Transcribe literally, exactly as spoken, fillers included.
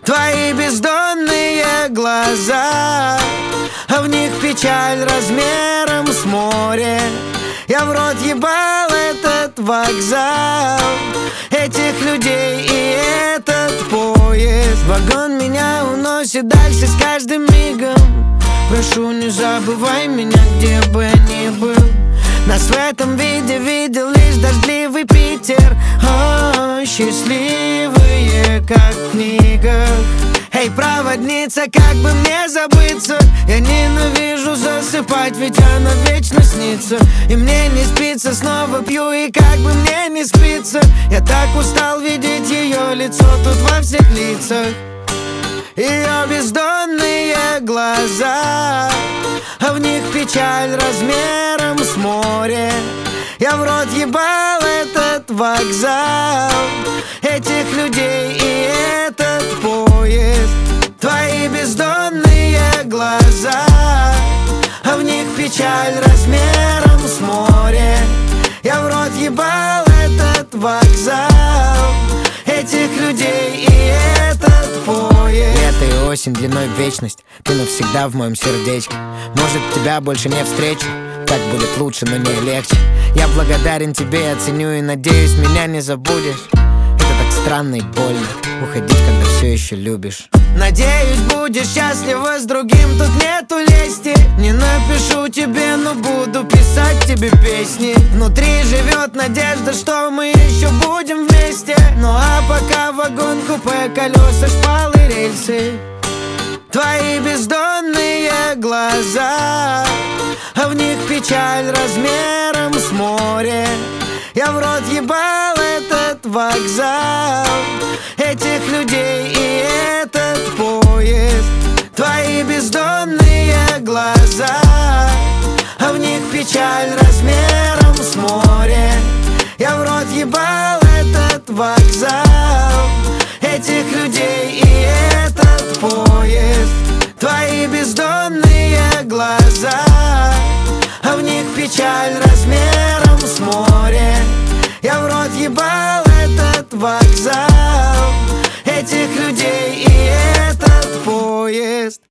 Твои бездонные глаза, а в них печаль размером с море. Я в рот ебал этот вокзал, этих людей и этот поезд. Вагон меня уносит дальше с каждым мигом. Прошу, не забывай меня, где бы я ни был. Нас в этом виде видел лишь дождливый Питер. О, счастливые, как в книгах. Эй, проводница, как бы мне забыться? Я ненавижу засыпать, ведь она вечно снится. И мне не спится, снова пью, и как бы мне не спится. Я так устал видеть ее лицо тут во всех лицах. Ее бездонные глаза, а в них печаль размером с море. Я в рот ебал этот вокзал, этих людей и этот поезд. Твои бездонные глаза, а в них печаль размером с море. Я в рот ебал этот вокзал, этих людей и этот поезд. Лето и осень длиной в вечность, ты навсегда в моем сердечке. Может, тебя больше не встречу, так будет лучше, но не легче. Я благодарен тебе, я ценю и надеюсь, меня не забудешь. Это так странно и больно, уходить, когда все еще любишь. Надеюсь, будешь счастлива с другим, тут нету лести. Не напишу тебе, но буду писать тебе песни. Внутри живет надежда, что мы еще будем вместе. Ну а пока вагон, купе, колеса, шпалы, рельсы. Твои бездонные глаза, а в них печаль размером с море. Я в рот ебал этот вокзал, этих людей и этот поезд. Твои бездонные глаза, а в них печаль размером с море. Я в рот ебал этот вокзал, этих людей и